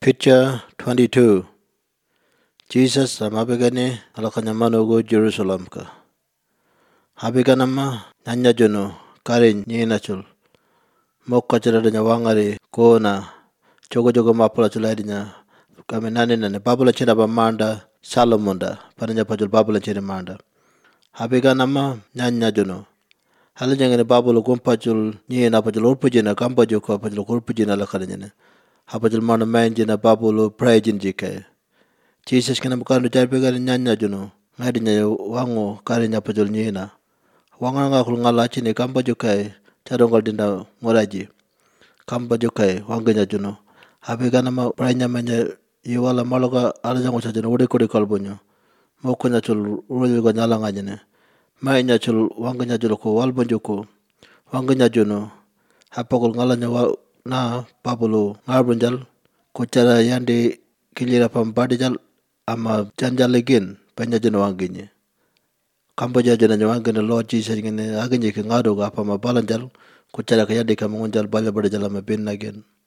Picture 22. Jesus amabegani alakanyamanugo Jerusalem ka. Habiganama nyanyajuno karin nyinachul. Mokka chadadanya wangari kona jogo mapula chulaidinya. Kami nani babula china manda Salomunda pananya pajul babula china manda. Habiganama nyanyajuno. Halajangani babula gumpajul nyina pajul urpujina kampajuko pajul urpujina lakadanya. Hapajul mana main jina babulu praijin jike. Jesus kena bukan ujar begani nyanya juno. Ngadinya wangu karinya pajul nyina. Wangu ngakul ngalaci ni kampa jukai. Cadonggal dinda nguraji. Kampa jukai wanginya juno. Habigana ma prainya manya iwala maloga alajangu sajana kuri kalbunyo. Mokunya chul urujuga nyalanganya. Mainnya chul wanginya juno ko walbunjuku. Wanginya juno. Hapakul ngalanya na babulu ngarbunjal kucara yandi kilira pambadijal ama janjal legin panjajun wanginya kamboja jana wangina Lord Jesus ngene aginje ke ngado ga pama balanjal kucara ka yandi kamunjal bala badajal ama bin again.